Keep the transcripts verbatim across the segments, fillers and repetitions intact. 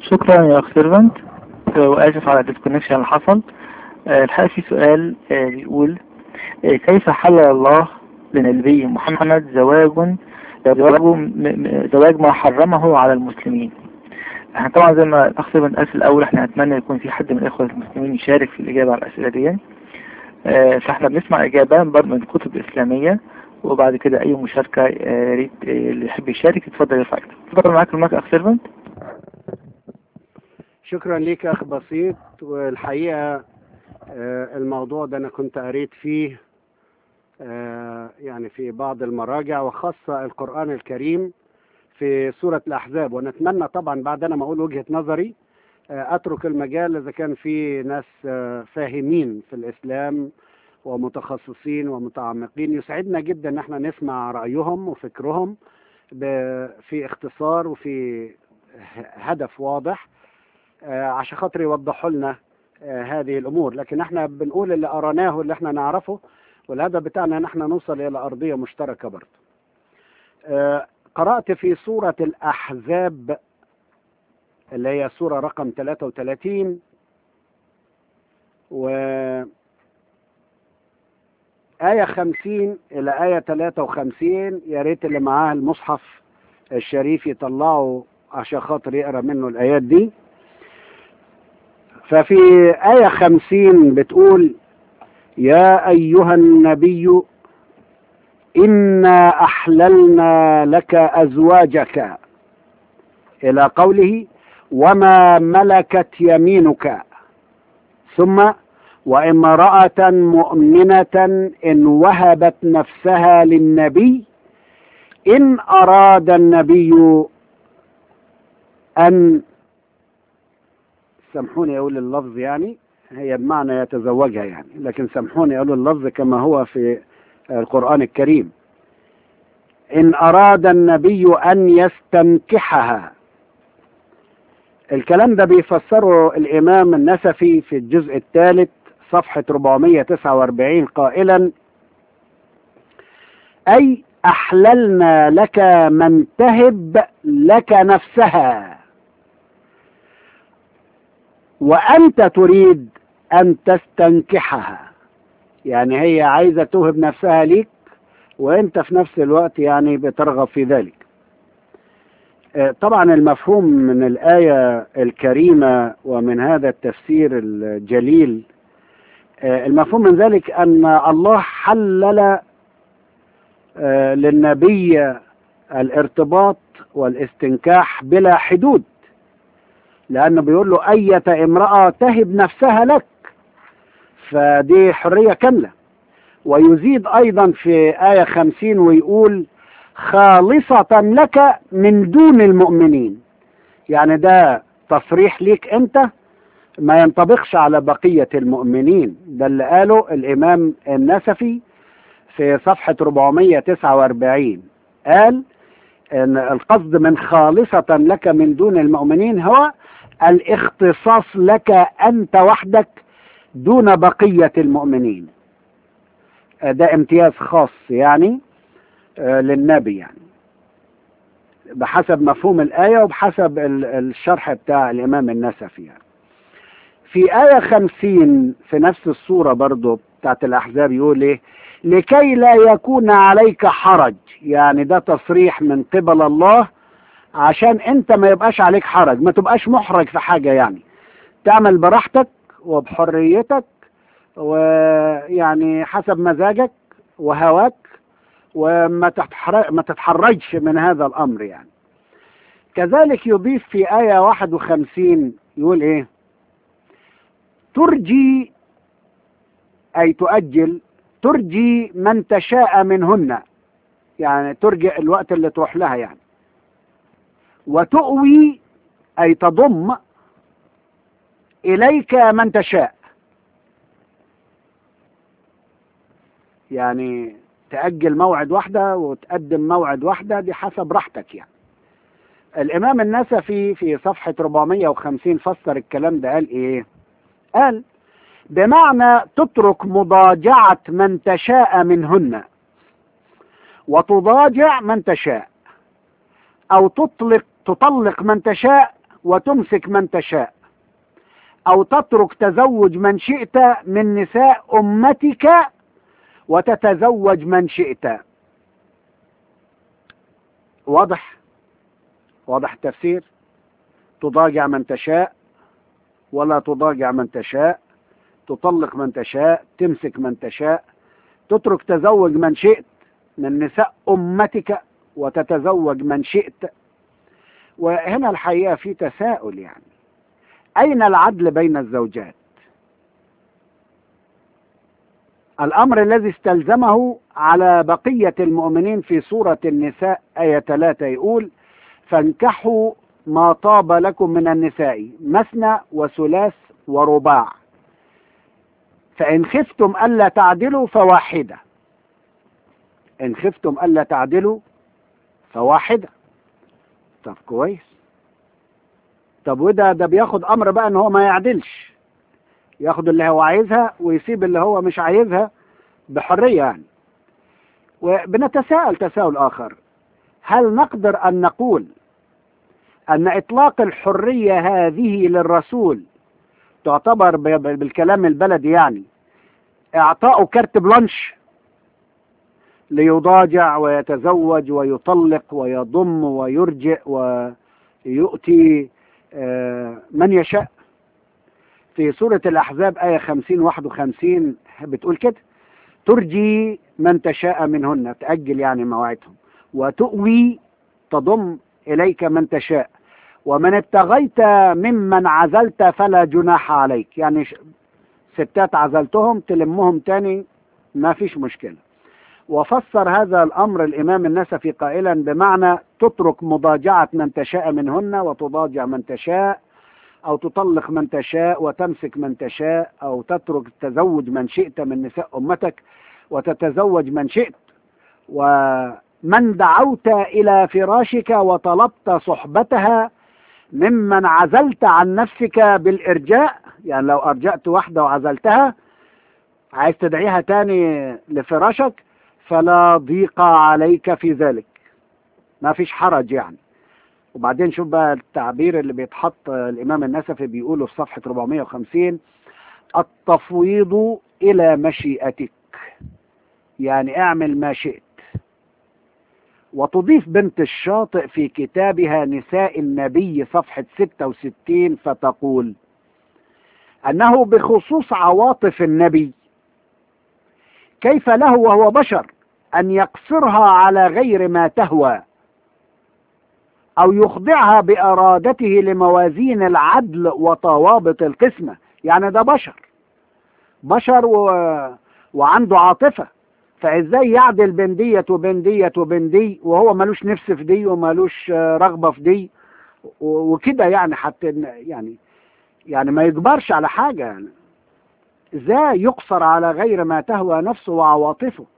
شكرا يا أخ سيرفنت، وآسف على الديسكونكشن اللي حصل. آه، الحقيقة في سؤال آه، بيقول آه، كيف حلل الله لنبي محمد زواج زواج م- م- زواج ما حرمه على المسلمين؟ احنا طبعا زي ما الأخ سيرفنت قال في الأول، احنا نتمنى يكون في حد من الإخوة المسلمين يشارك في الإجابة على الأسئلة دي. آه، فاحنا بنسمع إجابة برضه من الكتب الإسلامية، وبعد كده أي مشاركة آه، يا ريت آه، اللي يحب يشارك يتفضل يرفع ايده. اتفضل معاك المايك يا أخ سيرفنت. شكرا ليك يا أخ بسيط. والحقيقة آه، الموضوع ده أنا كنت قريت فيه آه، يعني في بعض المراجع، وخاصة القرآن الكريم في سورة الأحزاب. ونتمنى طبعا بعد أنا ما أقول وجهة نظري آه، أترك المجال إذا كان في ناس آه، فاهمين في الإسلام ومتخصصين ومتعمقين. يسعدنا جدا ان احنا نسمع رأيهم وفكرهم ب- في اختصار وفي هدف واضح آه، عشان خاطر يوضحوا لنا آه، هذه الامور. لكن احنا بنقول اللي قرناه واللي احنا نعرفه، والهدف بتاعنا ان احنا نوصل الى ارضية مشتركة برضه. آه، قرأت في سورة الأحزاب اللي هي سورة رقم ثلاثة وثلاثين و آية خمسين إلى آية ثلاثة وخمسين. يا ريت اللي معاه المصحف الشريف يطلعه عشان خاطر يقرأ منه الآيات دي. ففي آية خمسين بتقول: يا أيها النبي إنا أحللنا لك أزواجك، إلى قوله وما ملكت يمينك، ثم وامرأة مؤمنة إن وهبت نفسها للنبي إن أراد النبي أن، سامحوني أقول اللفظ يعني هي بمعنى يتزوجها يعني، لكن سامحوني أقول اللفظ كما هو في القرآن الكريم: إن أراد النبي أن يستنكحها. الكلام ده بيفسره الإمام النسفي في الجزء الثالث صفحة أربعمائة وتسعة وأربعين قائلا: أي أحللنا لك من تهب لك نفسها وأنت تريد أن تستنكحها. يعني هي عايزة توهب نفسها ليك وأنت في نفس الوقت يعني بترغب في ذلك. طبعا المفهوم من الآية الكريمة ومن هذا التفسير الجليل، المفهوم من ذلك أن الله حلل للنبي الارتباط والاستنكاح بلا حدود، لأنه بيقول له أية امرأة تهب نفسها لك، فدي حرية كاملة. ويزيد أيضا في آية خمسين ويقول خالصة لك من دون المؤمنين. يعني ده تصريح ليك أنت، ما ينطبقش على بقية المؤمنين. ده اللي قاله الإمام النسفي في صفحة أربعمائة وتسعة وأربعين، قال ان القصد من خالصة لك من دون المؤمنين هو الاختصاص لك انت وحدك دون بقية المؤمنين. ده امتياز خاص يعني للنبي، يعني بحسب مفهوم الآية وبحسب الشرح بتاع الإمام النسفي. يعني في آية خمسين في نفس السورة برضو بتاعت الأحزاب يقول إيه: لكي لا يكون عليك حرج. يعني ده تصريح من قبل الله عشان انت ما يبقاش عليك حرج، ما تبقاش محرج في حاجة، يعني تعمل براحتك وبحريتك ويعني حسب مزاجك وهواك، وما تتحرج ما تتحرجش من هذا الأمر. يعني كذلك يضيف في آية واحد وخمسين يقول إيه: ترجي، أي تؤجل، ترجي من تشاء منهن، يعني ترجع الوقت اللي تروح لها يعني. وتؤوي، أي تضم إليك من تشاء، يعني تأجل موعد واحدة وتقدم موعد واحدة، دي حسب راحتك يعني. الإمام النسفي في صفحة أربعمائة وخمسين فسر الكلام ده، قال إيه؟ قال بمعنى تترك مضاجعة من تشاء منهن وتضاجع من تشاء، أو تطلق تطلق من تشاء وتمسك من تشاء، أو تترك تزوج من شئت من نساء أمتك وتتزوج من شئت. واضح؟ واضح التفسير؟ تضاجع من تشاء ولا تضاجع من تشاء، تطلق من تشاء، تمسك من تشاء، تترك تزوج من شئت من نساء أمتك وتتزوج من شئت. وهنا الحقيقة في تساؤل، يعني أين العدل بين الزوجات؟ الأمر الذي استلزمه على بقية المؤمنين في سورة النساء آية ثلاثة يقول: فانكحوا ما طاب لكم من النساء مثنى وثلاث ورباع، فإن خفتم ألا تعدلوا فواحدة. إن خفتم ألا تعدلوا فواحدة. طب كويس. طب وده ده بياخد أمر بقى إن هو ما يعدلش، ياخد اللي هو عايزها ويسيب اللي هو مش عايزها بحرية يعني. وبنتساءل تساؤل آخر: هل نقدر أن نقول أن إطلاق الحرية هذه للرسول تعتبر بالكلام البلدي يعني إعطاء كارت بلانش ليضاجع ويتزوج ويطلق ويضم ويرجع ويؤتي من يشاء؟ في سورة الأحزاب آية خمسين واحد وخمسين بتقول كده: ترجي من تشاء منهن، تأجل يعني مواعيدهم، وتؤوي تضم إليك من تشاء، ومن ابتغيت ممن عزلت فلا جناح عليك. يعني ستات عزلتهم تلمهم تاني ما فيش مشكلة. وفسر هذا الأمر الإمام النسفي قائلا بمعنى تترك مضاجعة من تشاء منهن وتضاجع من تشاء، أو تطلق من تشاء وتمسك من تشاء، أو تترك تزوج من شئت من نساء أمتك وتتزوج من شئت. ومن دعوت إلى فراشك وطلبت صحبتها ممن عزلت عن نفسك بالإرجاء، يعني لو أرجأت واحدة وعزلتها عايز تدعيها تاني لفراشك فلا ضيق عليك في ذلك، ما فيش حرج يعني. وبعدين شوف بقى التعبير اللي بيتحط الإمام النسفي بيقوله في صفحة أربعمائة وخمسين: التفويض إلى مشيئتك، يعني اعمل ما شئت. وتضيف بنت الشاطئ في كتابها نساء النبي صفحة ستة وستين فتقول أنه بخصوص عواطف النبي كيف له وهو بشر أن يقصرها على غير ما تهوى أو يخضعها بإرادته لموازين العدل وضوابط القسمة. يعني ده بشر بشر و... وعنده عاطفة، فإزاي يعدل بين ديت وبين ديت وبين دي وهو ملوش نفس في دي وملوش رغبة في دي وكده يعني، حتى يعني يعني ما يجبرش على حاجة يعني. ازاي يقصر على غير ما تهوى نفسه وعواطفه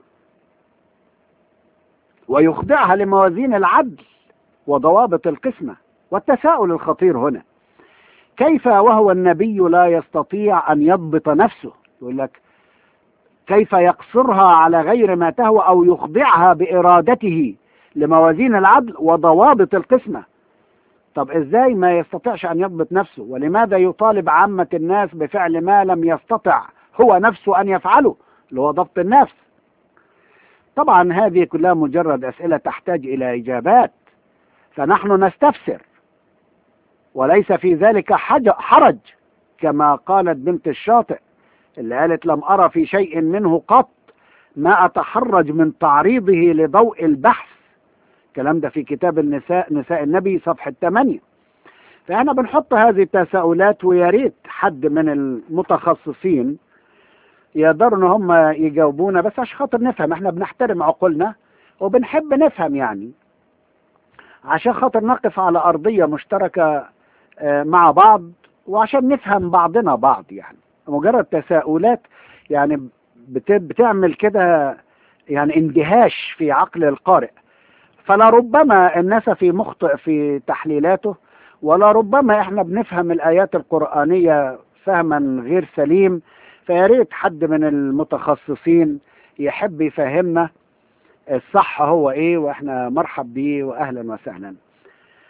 ويخضعها لموازين العدل وضوابط القسمة؟ والتساؤل الخطير هنا: كيف وهو النبي لا يستطيع أن يضبط نفسه؟ يقول لك كيف يقصرها على غير ما تهوى أو يخضعها بإرادته لموازين العدل وضوابط القسمة. طب ازاي ما يستطيعش أن يضبط نفسه؟ ولماذا يطالب عامة الناس بفعل ما لم يستطع هو نفسه أن يفعله، اللي هو ضبط النفس؟ طبعا هذه كلها مجرد أسئلة تحتاج إلى إجابات، فنحن نستفسر وليس في ذلك حرج، كما قالت بنت الشاطئ اللي قالت: لم أرى في شيء منه قط ما أتحرج من تعريضه لضوء البحث. الكلام ده في كتاب النساء نساء النبي صفحة ثمانية. فأنا بنحط هذه التساؤلات ويا ريت حد من المتخصصين يقدروا ان هم يجاوبونا، بس عشان خاطر نفهم. احنا بنحترم عقولنا وبنحب نفهم يعني، عشان خاطر نقف على أرضية مشتركة مع بعض وعشان نفهم بعضنا بعض يعني. مجرد تساؤلات يعني بتعمل كده يعني اندهاش في عقل القارئ. فلربما النسفي مخطئ في تحليلاته، ولا ربما احنا بنفهم الآيات القرآنية فهما غير سليم. فيا ريت حد من المتخصصين يحب يفهمنا الصح هو ايه، واحنا مرحب بيه واهلا وسهلا.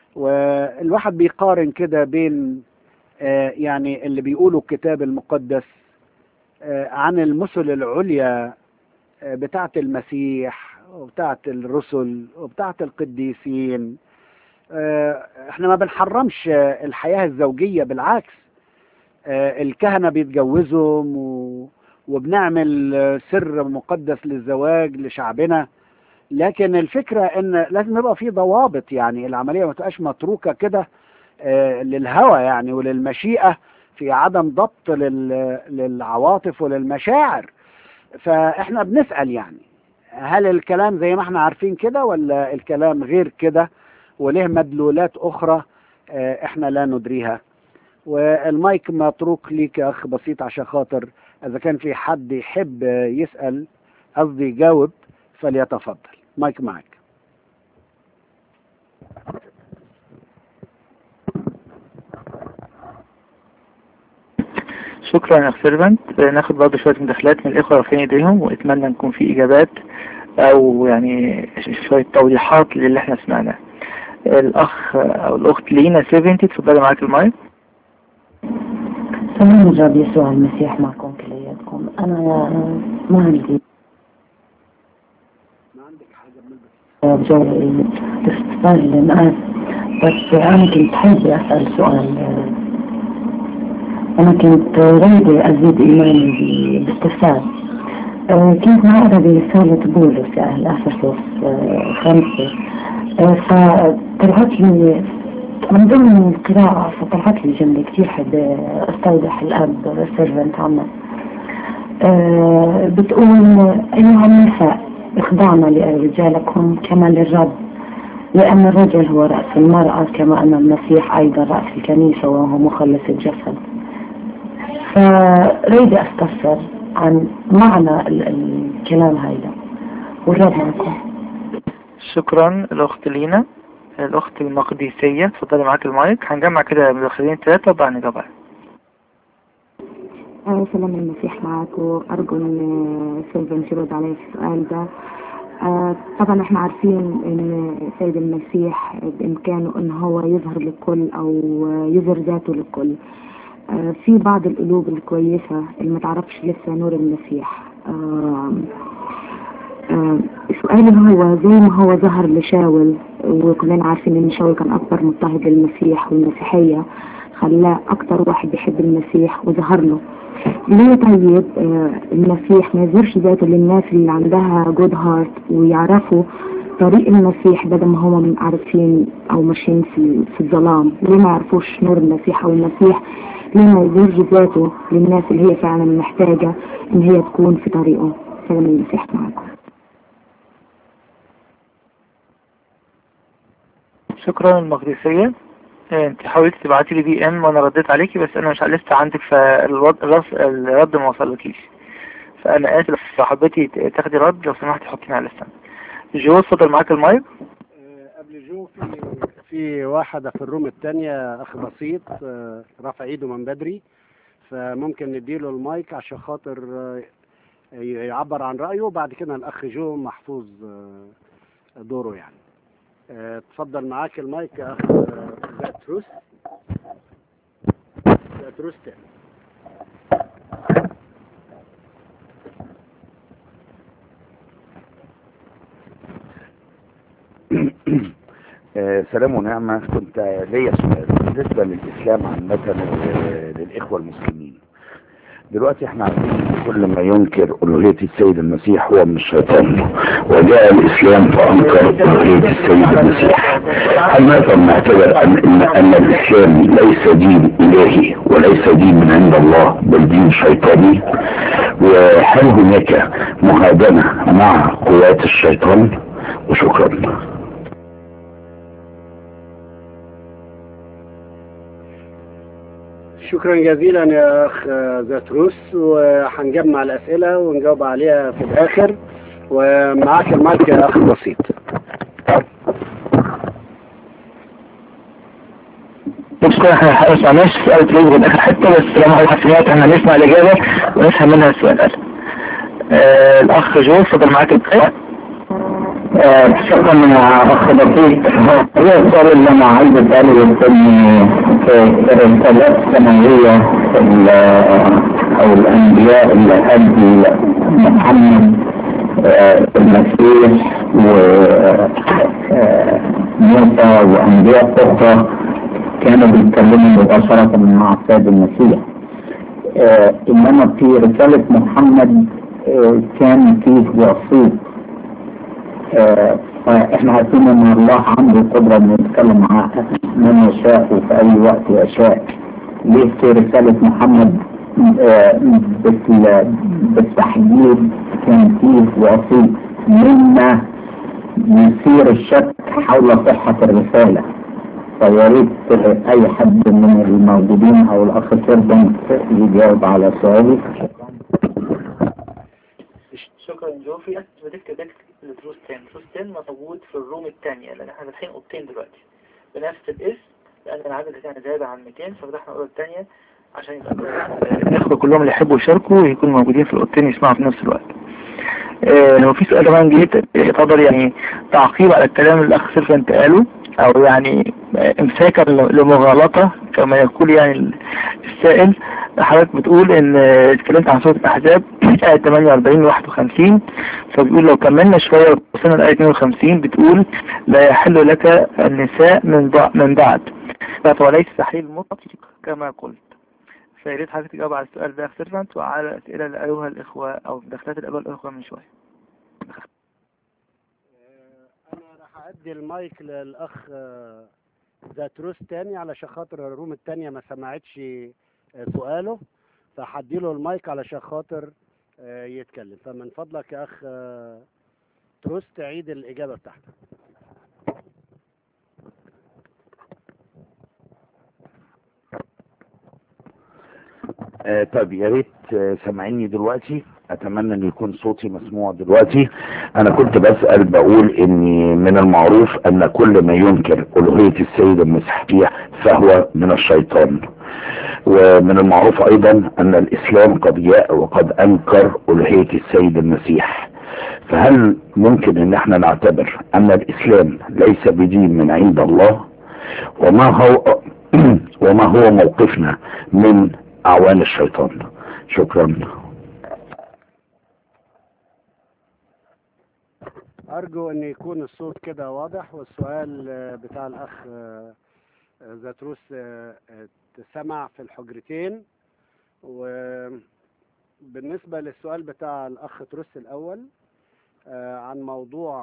والواحد بيقارن كده بين آه، يعني اللي بيقولوا الكتاب المقدس آه، عن المثل العليا آه، بتاعة المسيح وبتاعة الرسل وبتاعة القديسين. آه، احنا ما بنحرمش آه، الحياة الزوجية، بالعكس. آه، الكهنة بيتجوزهم و- وبنعمل آه، سر مقدس للزواج لشعبنا. لكن الفكرة ان لازم يبقى في ضوابط، يعني العملية ما تبقاش متروكة كده آه، للهوى يعني وللمشيئة، في عدم ضبط لل- للعواطف وللمشاعر. فاحنا بنسأل يعني هل الكلام زي ما احنا عارفين كده ولا الكلام غير كده وله مدلولات اخرى آه، احنا لا ندريها. والمايك متروك ليك يا اخ بسيط، عشان خاطر اذا كان في حد يحب يسأل، قصدي يجاوب، فليتفضل. مايك معك. شكرا يا أخ سيرفنت. ناخد برضه شوية مداخلات من الإخوة رافعين إيديهم، وأتمنى نكون في إجابات أو يعني شوية توضيحات للي احنا سمعناه. الأخ أو الأخت لينا سبعين، تفضلي معاك المايك. سلام الرب يسوع المسيح معكم كلياتكم. أنا ما عندي بجوي باختصار للناس، بس أنا كنت حابة أسأل سؤال. أنا كنت رايدة أزيد إيماني باستفسار. كنت معقدة برسالة بولس يا أهل أفسس خمسة، فطلعت لي من ضمن القراءة، فطلعت لي جملة كتير حد استوضح الأب سيرفنت عنا. أه بتقول أيها النساء اخضعنا لرجالكم كما للرب، لأن الرجل هو رأس المرأة كما أن المسيح أيضا رأس الكنيسة وهو مخلص الجسد. فريد أستفسر عن معنى ال- الكلام هذا، والرب معكم. شكرا الأخت لينا. الأخت المقدسية، تفضلي معاك المايك. هنجمع كده مداخلين ثلاثة وبعد نجاوب. آه، سلام المسيح معك، وأرجو إن سيلفن يرد علي في السؤال ده. آه، طبعا احنا عارفين إن سيد المسيح بإمكانه إن هو يظهر للكل أو يظهر ذاته للكل. آه، في بعض القلوب الكويسة اللي ما تعرفش لسه نور المسيح. آه، آه، سؤالي هو زي ما هو ظهر لشاول، وكلنا عارفين إن شاول كان أكبر مضطهد للمسيح والمسيحية، خلاه أكتر واحد بيحب المسيح وظهر له. ليه طيب آه المسيح ما يظهرش ذاته للناس اللي عندها جود هارت ويعرفوا طريق المسيح، بدل ما هم عارفين أو ماشيين في, في الظلام؟ ليه ما يعرفوش نور المسيح أو المسيح؟ ليه ما يظهرش ذاته للناس اللي هي فعلا محتاجة إن هي تكون في طريقه؟ سلام المسيح معكم. شكرا المقدسية. انت حاولت تبعتي لي بي ام وانا رديت عليكي، بس انا مش لسه عندك، فالرد الرد ما وصلكيش، فانا اسف. صاحبتي تاخدي رد لو سمحتي، حطيني على اللسان. جو اتفضل معاك المايك. قبل جو في في واحدة في الروم الثانية، أخ بسيط آه، رفع إيده من بدري، فممكن نديله المايك عشان خاطر آه، يعبر عن رأيه. وبعد كده الأخ جو محفوظ آه، دوره يعني. آه، تفضل معاك المايك يا أخ آه، زاتروس. زاتروس تاني. آه، سلام ونعمة. كنت ليا سؤال بالنسبة للإسلام عامة للإخوة المسلمين. دلوقتي احنا عارفين ان كل ما ينكر ألوهية السيد المسيح هو من الشيطان، وجاء الإسلام فأنكر ألوهية السيد المسيح. هل نقدر نعتبر أن, إن, أن الإسلام ليس دين إلهي وليس دين من عند الله بل دين شيطاني؟ وهل هناك مهادنة مع قوات الشيطان؟ وشكرا. شكرا جزيلا يا أخ زاتروس، وهنجمع الأسئلة ونجاوب عليها في الآخر. ومعاك المايك يا أخ بسيط. شكرا. احنا هنحاول معلش سؤال تريد من اخر حته، بس لما الحسنيات احنا نسمع الاجابه ونفهم منها السؤال. آه الاخ جو اتفضل معاك المايك. شكرا يا أخ بسيط. هو السؤال اللي أنا عايز أسأله يمكن في الرسالات السماوية أو الأنبياء اللي قبل محمد المسيح وموسى وأنبياء أخرى كانوا بيتكلموا مباشرة مع السيد المسيح، إنما في رسالة محمد كان فيه وسيط. فإحنا عارفين إن الله عنده قدرة إنه يتكلم مع من يشاء وفي أي وقت يشاء. ليه في رسالة محمد بالتحديد كان فيه وسيط مما يثير الشك حول صحة الرسالة؟ فيا ريت أي حد من الموجودين أو الأخ سيربن يجاوب على سؤالي. شكرا جوفي. بتكتب الدروس تاني. دروس تاني موجود في الروم الثانية، لأن احنا فاتحين اوضتين دلوقتي بنفس الاسم، لأن العدد كان زاد عن مئتين ففتحنا الأوضة الثانية عشان يبقى الإخوة كلهم اللي يحبوا يشاركوا يكونوا موجودين في الأوضتين يسمعوا في نفس الوقت. اه لو في سؤال كمان جه تقدر يعني تعقيب على الكلام اللي الأخ سيرفنت انت قاله، أو يعني امساكا لمغالطة كما يقول يعني السائل. حضرتك بتقول ان اتكلمت عن سورة الأحزاب آية ثمانية وأربعين و واحد وخمسين، فبيقول لو كملنا شوية وصلنا لآية اثنين وخمسين بتقول لا يحل لك النساء من من بعد، فليس تحليل مطلق كما قلت. فيا ريت حضرتك تجاوب على السؤال ده يا سيرفنت وعلى الأسئلة اللي قالوها الإخوة أو دخلات الآباء الإخوة من شوية. أنا راح أدي المايك للأخ زاتروس تاني علشان خاطر الروم التانية ما سمعتش سؤاله، فهديله المايك علشان خاطر يتكلم. فمن فضلك يا أخ تروس تعيد الإجابة بتاعتك. آه طب يا ريت آه سامعيني دلوقتي؟ اتمنى ان يكون صوتي مسموع دلوقتي. انا كنت بسأل بقول ان من المعروف ان كل ما ينكر الوهية السيد المسيح فهو من الشيطان، ومن المعروف ايضا ان الاسلام قد جاء وقد انكر الوهية السيد المسيح. فهل ممكن ان احنا نعتبر ان الاسلام ليس بدين من عند الله؟ وما هو وما هو موقفنا من اعوان الشيطان؟ شكرا. أرجو أن يكون الصوت كده واضح، والسؤال بتاع الأخ زاتروس تسمع في الحجرتين. وبالنسبة للسؤال بتاع الأخ تروس الأول عن موضوع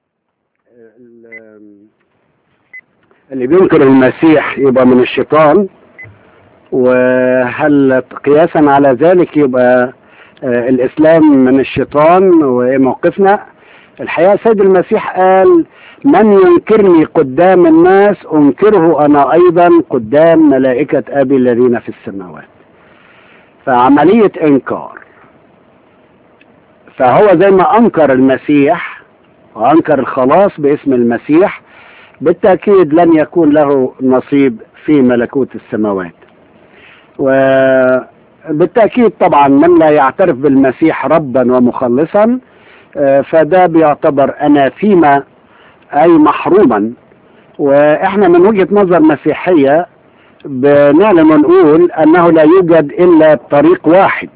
اللي بينكر المسيح يبقى من الشيطان، وهل قياسا على ذلك يبقى الإسلام من الشيطان وإيه موقفنا؟ الحقيقة سيد المسيح قال من ينكرني قدام الناس أنكره أنا أيضا قدام ملائكة أبي الذين في السماوات. فعملية إنكار، فهو زي ما أنكر المسيح وأنكر الخلاص باسم المسيح بالتأكيد لن يكون له نصيب في ملكوت السماوات. وبالتأكيد طبعا من لا يعترف بالمسيح ربا ومخلصا فده بيعتبر أناثيما أي محروما. وإحنا من وجهة نظر مسيحية بنعلم ونقول أنه لا يوجد إلا طريق واحد،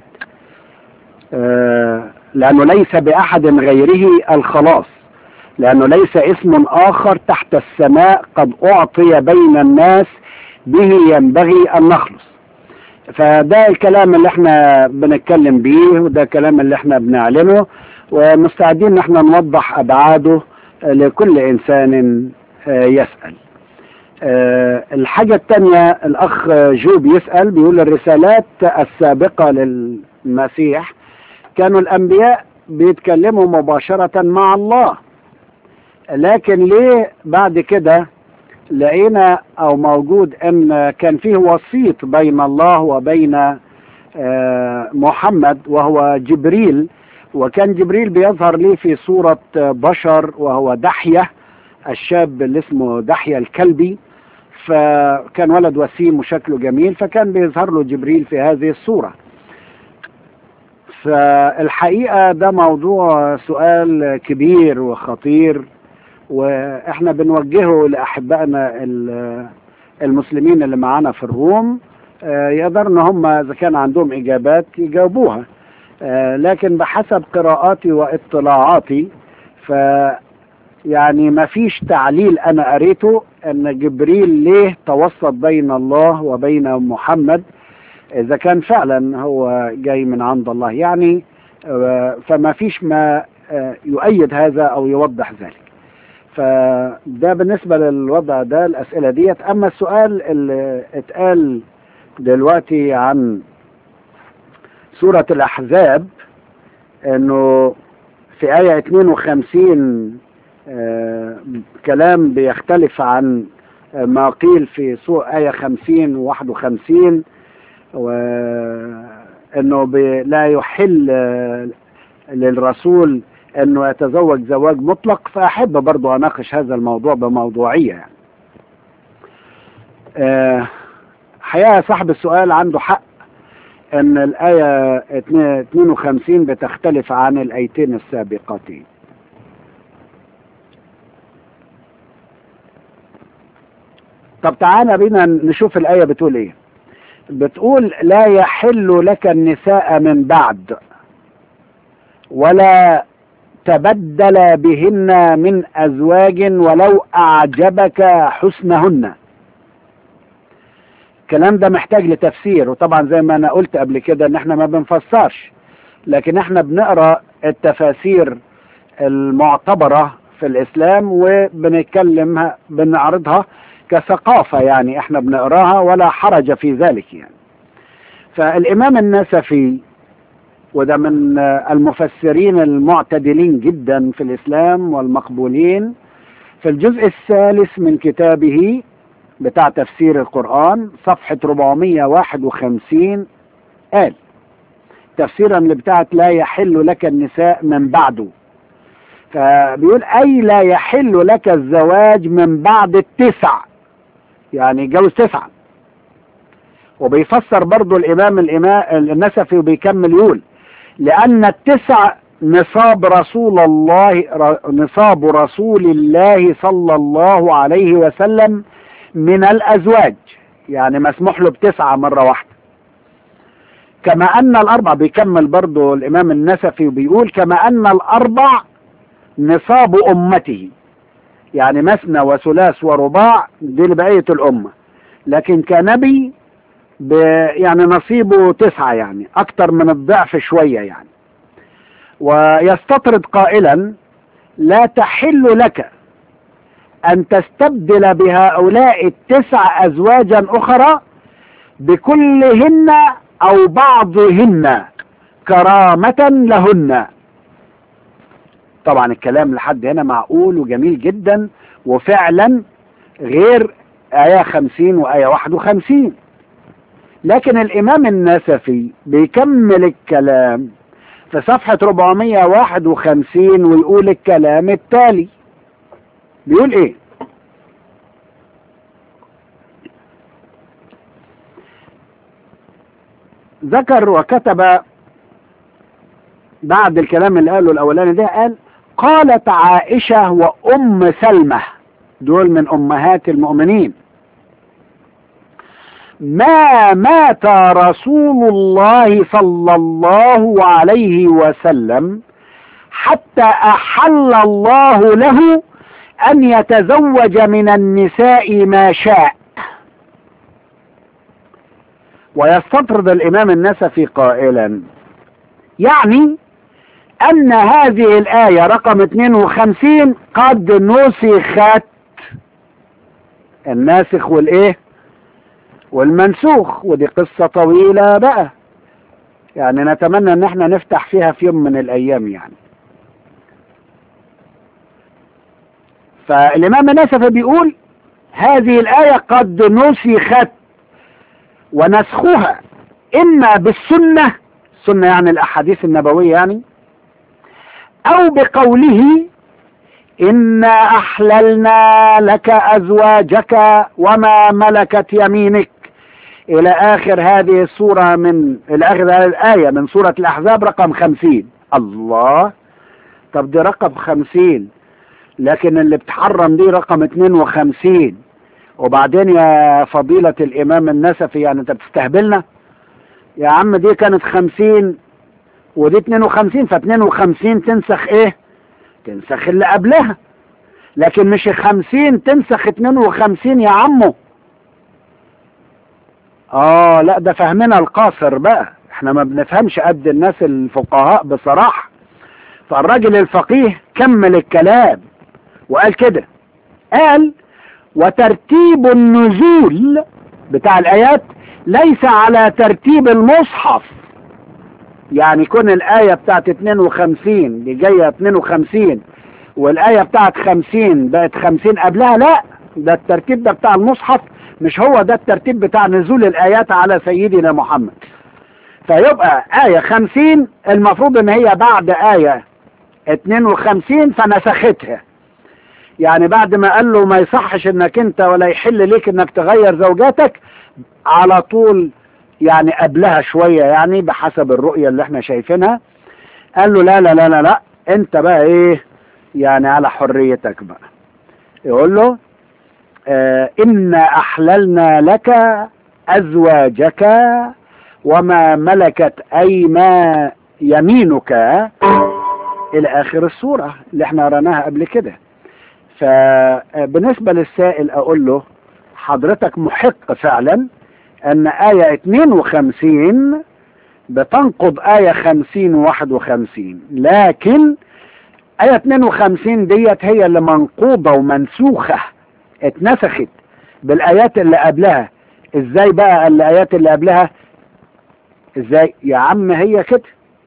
لأنه ليس بأحد غيره الخلاص، لأنه ليس اسم آخر تحت السماء قد أعطي بين الناس به ينبغي أن نخلص. فده الكلام اللي احنا بنتكلم بيه، وده الكلام اللي احنا بنعلنه، ومستعدين ان احنا نوضح ابعاده لكل انسان يسأل. الحاجة التانية الاخ جو بيسأل بيقول الرسالات السابقة للمسيح كانوا الانبياء بيتكلموا مباشرة مع الله، لكن ليه بعد كده لقينا او موجود ان كان فيه وسيط بين الله وبين محمد وهو جبريل، وكان جبريل بيظهر لي في صورة بشر وهو دحية الشاب اللي اسمه دحية الكلبي، فكان ولد وسيم وشكله جميل، فكان بيظهر له جبريل في هذه الصورة. فالحقيقة ده موضوع سؤال كبير وخطير، واحنا بنوجهه لأحبائنا المسلمين اللي معانا في الروم، يقدرن هم إذا كان عندهم إجابات يجاوبوها، لكن بحسب قراءاتي واطلاعاتي ف يعني ما فيش تعليل أنا قريته أن جبريل ليه توسط بين الله وبين محمد إذا كان فعلا هو جاي من عند الله، يعني فما فيش ما يؤيد هذا أو يوضح ذلك. فده بالنسبة للوضع ده الأسئلة ديت. أما السؤال اللي اتقال دلوقتي عن سورة الأحزاب أنه في آية اثنين وخمسين آه كلام بيختلف عن ما قيل في سورة آية خمسين وواحد وخمسين، وأنه لا يحل للرسول أنه يتزوج زواج مطلق، فأحب برضو أناقش هذا الموضوع بموضوعية يعني. آه حقيقة صاحب السؤال عنده حق أن الآية اثنين وخمسين بتختلف عن الآيتين السابقتين. طب تعالى بينا نشوف الآية بتقول إيه. بتقول لا يحل لك النساء من بعد ولا تبدل بهن من أزواج ولو أعجبك حسنهن. الكلام ده محتاج لتفسير، وطبعا زي ما أنا قلت قبل كده إن احنا ما بنفسرش، لكن احنا بنقرأ التفاسير المعتبرة في الإسلام وبنتكلمها بنعرضها كثقافة، يعني احنا بنقراها ولا حرج في ذلك يعني. فالإمام النسفي وده من المفسرين المعتدلين جدا في الإسلام والمقبولين، في الجزء الثالث من كتابه بتاع تفسير القرآن صفحة أربعمائة وواحد وخمسين قال تفسيرا لبتاعة لا يحل لك النساء من بعده، فبيقول أي لا يحل لك الزواج من بعد التسع، يعني جوز تسعة. وبيفسر برضو الإمام الإمام النسفي وبيكمل يقول لأن التسع نصاب رسول الله نصاب رسول الله صلى الله عليه وسلم من الأزواج، يعني مسموح له بتسعة مرة واحدة. كما أن الأربع، بيكمل برضو الإمام النسفي وبيقول كما أن الأربع نصاب أمته، يعني مثنى وثلاث ورباع دي لبقية الأمة، لكن كنبي يعني نصيبه تسعة، يعني أكتر من الضعف شوية يعني. ويستطرد قائلا لا تحل لك أن تستبدل بهؤلاء التسع أزواجا أخرى بكلهن أو بعضهن كرامة لهن. طبعا الكلام لحد هنا معقول وجميل جدا، وفعلا غير آية خمسين وآية واحد وخمسين. لكن الإمام النسفي بيكمل الكلام في صفحة أربعمائة وواحد وخمسين ويقول الكلام التالي. بيقول ايه؟ ذكر وكتب بعد الكلام اللي قاله الأولاني ده، قال قالت عائشة وأم سلمة، دول من أمهات المؤمنين، ما مات رسول الله صلى الله عليه وسلم حتى أحل الله له أن يتزوج من النساء ما شاء. ويستطرد الإمام النسفي قائلا يعني أن هذه الآية رقم اثنين وخمسين قد نسخت، الناسخ والإيه والمنسوخ، ودي قصة طويلة بقى، يعني نتمنى ان احنا نفتح فيها في يوم من الأيام يعني. فالإمام النسفي بيقول هذه الآية قد نسخت، ونسخها إما بالسنة، السنة يعني الأحاديث النبوية يعني، أو بقوله إنا أحللنا لك أزواجك وما ملكت يمينك، إلى آخر هذه السورة من إلى آخر هذه الآية من سورة الأحزاب رقم خمسين. الله، طب دي رقم خمسين، لكن اللي بتحرم دي رقم اتنين وخمسين. وبعدين يا فضيلة الإمام النسفي، يعني أنت بتستهبلنا يا عم؟ دي كانت خمسين ودي اتنين وخمسين، فاتنين وخمسين تنسخ إيه؟ تنسخ اللي قبلها، لكن مش خمسين تنسخ اتنين وخمسين يا عمو. آه لا، ده فهمنا القاصر بقى، احنا ما بنفهمش قد الناس الفقهاء بصراحة. فالراجل الفقيه كمل الكلام وقال كده، قال: وترتيب النزول بتاع الآيات ليس على ترتيب المصحف. يعني كون الآية بتاعت اتنين وخمسين دي جاية اتنين وخمسين والآية بتاعت خمسين بقت خمسين قبلها، لا، ده الترتيب ده بتاع المصحف، مش هو ده الترتيب بتاع نزول الآيات على سيدنا محمد. فيبقى آية خمسين المفروض ان هي بعد آية اتنين وخمسين فنسختها. يعني بعد ما قال له ما يصحش انك انت ولا يحل ليك انك تغير زوجاتك، على طول يعني قبلها شوية، يعني بحسب الرؤية اللي احنا شايفينها، قال له لا لا لا لا لا، انت بقى ايه يعني على حريتك بقى. يقول له اه: إنا أحللنا لك أزواجك وما ملكت أيما يمينك، إلى آخر السورة اللي احنا قرأناها قبل كده. فبالنسبة للسائل أقول له حضرتك محق فعلا أن آية اتنين وخمسين بتنقض آية خمسين وواحد وخمسين، لكن آية اتنين وخمسين ديت هي اللي منقوضة ومنسوخة، اتنسخت بالآيات اللي قبلها. ازاي بقى الآيات اللي قبلها؟ ازاي يا عم؟ هي كده،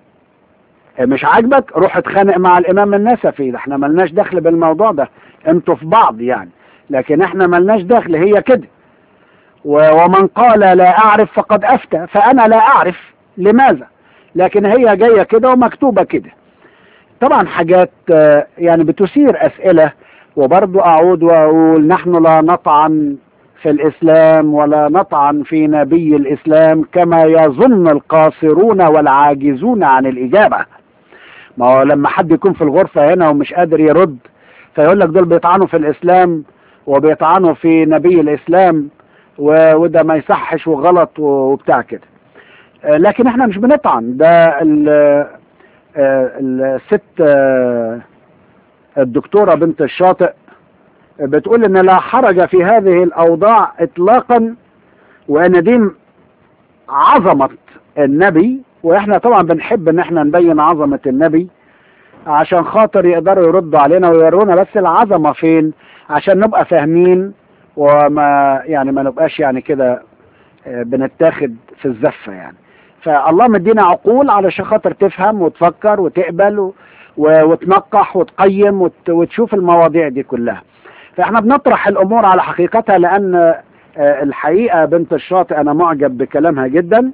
مش عاجبك روح اتخانق مع الإمام النسفي، ده احنا ملناش دخل بالموضوع ده، انتوا في بعض يعني، لكن احنا ملناش دخل، هي كده. ومن قال لا أعرف فقد أفتى، فأنا لا أعرف لماذا، لكن هي جاية كده ومكتوبة كده. طبعا حاجات يعني بتثير أسئلة، وبرضو أعود وأقول نحن لا نطعن في الإسلام ولا نطعن في نبي الإسلام كما يظن القاصرون والعاجزون عن الإجابة. ما هو لما حد يكون في الغرفة هنا ومش قادر يرد فيقول لك دول بيطعنوا في الإسلام وبيطعنوا في نبي الإسلام وده ما يصحش وغلط وبتاع كده. لكن احنا مش بنطعن، ده الست الدكتورة بنت الشاطئ بتقول ان لا حرج في هذه الاوضاع اطلاقا، وان دي عظمة النبي، واحنا طبعا بنحب ان احنا نبين عظمة النبي عشان خاطر يقدروا يردوا علينا ويورونا بس العظمة فين، عشان نبقى فاهمين وما يعني ما نبقاش يعني كده بنتاخد في الزفة يعني. فالله مدينا عقول علشان خاطر تفهم وتفكر وتقبل وتنقح وتقيم وت... وتشوف المواضيع دي كلها. فاحنا بنطرح الامور على حقيقتها، لان الحقيقة بنت الشاطئ انا معجب بكلامها جدا،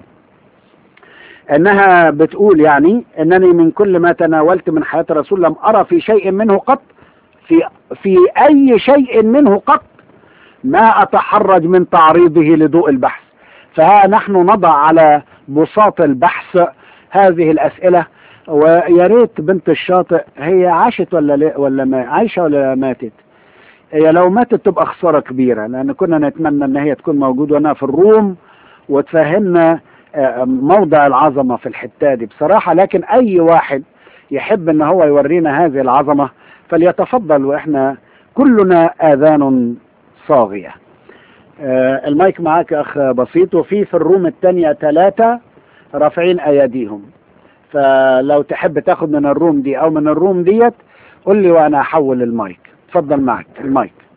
انها بتقول يعني انني من كل ما تناولت من حياة الرسول لم ارى في شيء منه قط في في اي شيء منه قط ما اتحرج من تعريضه لضوء البحث. فها نحن نضع على بساط البحث هذه الاسئلة. ويا ريت بنت الشاطئ هي عاشت ولا لا ولا ما عايشة ولا ماتت؟ هي لو ماتت تبقى خسارة كبيرة، لان كنا نتمنى ان هي تكون موجودة هنا في الروم وتفهمنا موضع العظمة في الحتة دي بصراحة. لكن اي واحد يحب ان هو يورينا هذه العظمة فليتفضل، واحنا كلنا اذان صاغية. المايك معاك يا اخ بسيط، وفي في الروم التانية ثلاثة رافعين اياديهم، فلو تحب تاخد من الروم دي او من الروم ديت قل لي وانا احول المايك. اتفضل معك المايك.